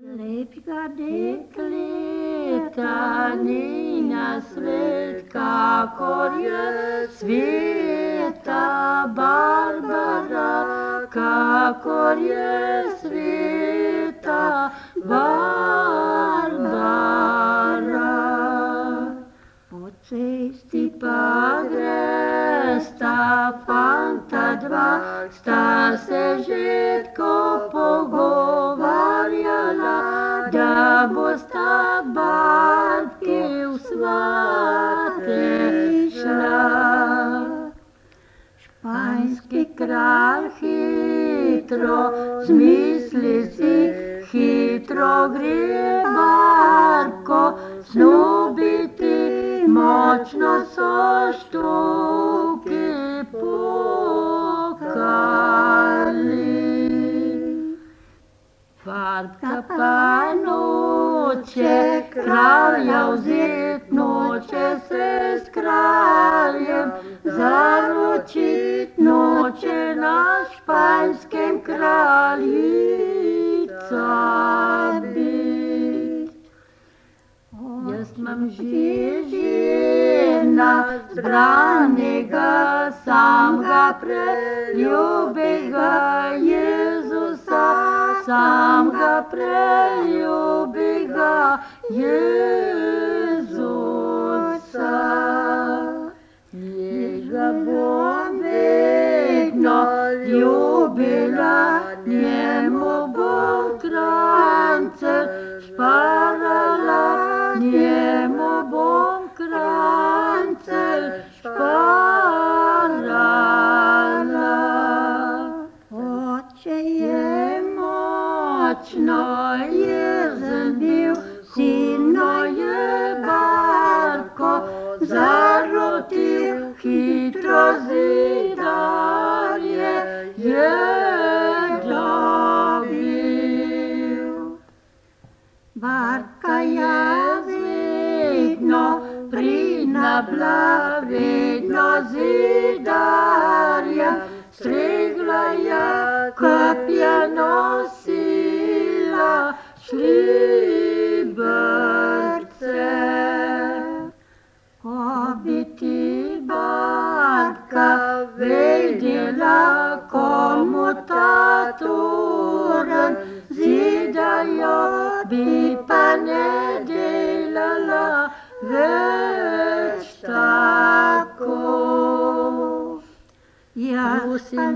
Lepka dekleta ni na svet, kakor je sveta Barbara, kakor je sveta Barbara. Po cesti pa gresta fanta dva, sta se žetko pogovarjala, da bosta barbki v svate šla. Španski kralj hitro zmisli si, hitro gre barbko snubiti, močno so štuki pokali. Barbka pa noče kralja vzet, noče se s kraljem zaročit, noče na španskem kraljica bit. Jaz imam že žena zbranega, samega preljubega Jezusa, samega preljubega Jezusa. Njega bom vedno ljubila, njemu bom krance šparala, njemu bom krance šparala. Oče je močno jezen bil, silno je barbko zarotil, hitro zidarje je dobil. Barbka je vedno pridna bila, vedno zidarjem stregla je, kopja nosila, šlibrce. Ko bi ti barbka vedela, komu ta toren zidajo, bi pa ne delala več tako. Prosim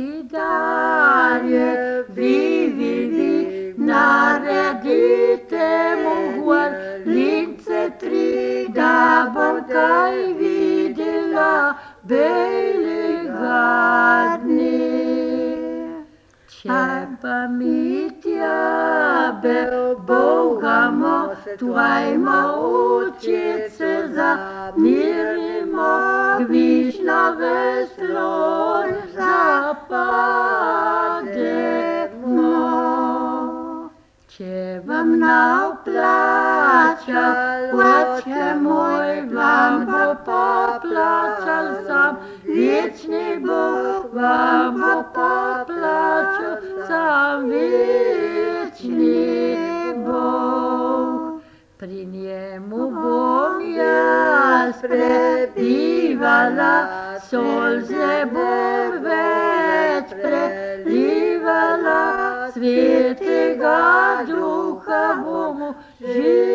zidarje, vi, naredite mu lince tri, da bom kaj videla belega dne. Če pa mi tjabe bogamo, tvajmo očice zamirimo, kvišna veslo zapademo. Če vam navplačal, oče moj, vam bo poplačal sam, večni Bog vam bo poplačal sam, večni Bog. Pri njemu bom jaz prebivala, solze bom več prelivala, Svetega Duha bomo živeli.